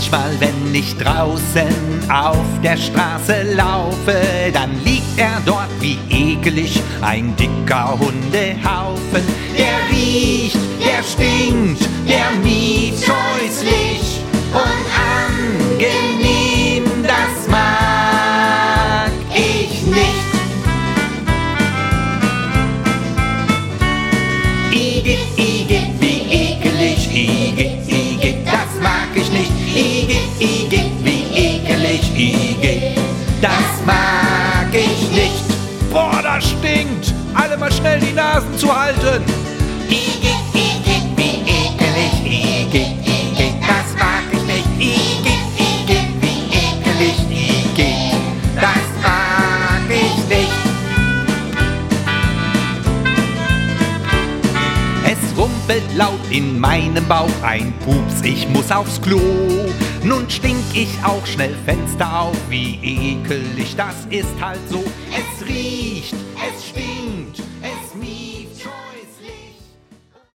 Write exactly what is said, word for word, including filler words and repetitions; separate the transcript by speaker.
Speaker 1: Manchmal, wenn ich draußen auf der Straße laufe, dann liegt er dort wie ekelig, ein dicker Hundehaufen. Der riecht, der stinkt, der mietscheußlich und angenehm, das mag ich nicht. Igitt, Igitt, wie ekelig, Igitt, Igitt, das mag ich nicht. Igitt, Igitt, wie ekelig, Igitt, das mag ich nicht.
Speaker 2: Boah, das stinkt! Alle mal schnell die Nasen zu halten!
Speaker 1: Igitt, Igitt, wie ekelig, Igitt, Igitt, das mag ich nicht. Igitt, Igitt, wie ekelig, Igitt, das mag ich nicht. Es rumpelt laut in meinem Bauch, ein Pups, ich muss aufs Klo. Nun stink ich auch schnell Fenster auf, wie ekelig, das ist halt so. Es riecht, es stinkt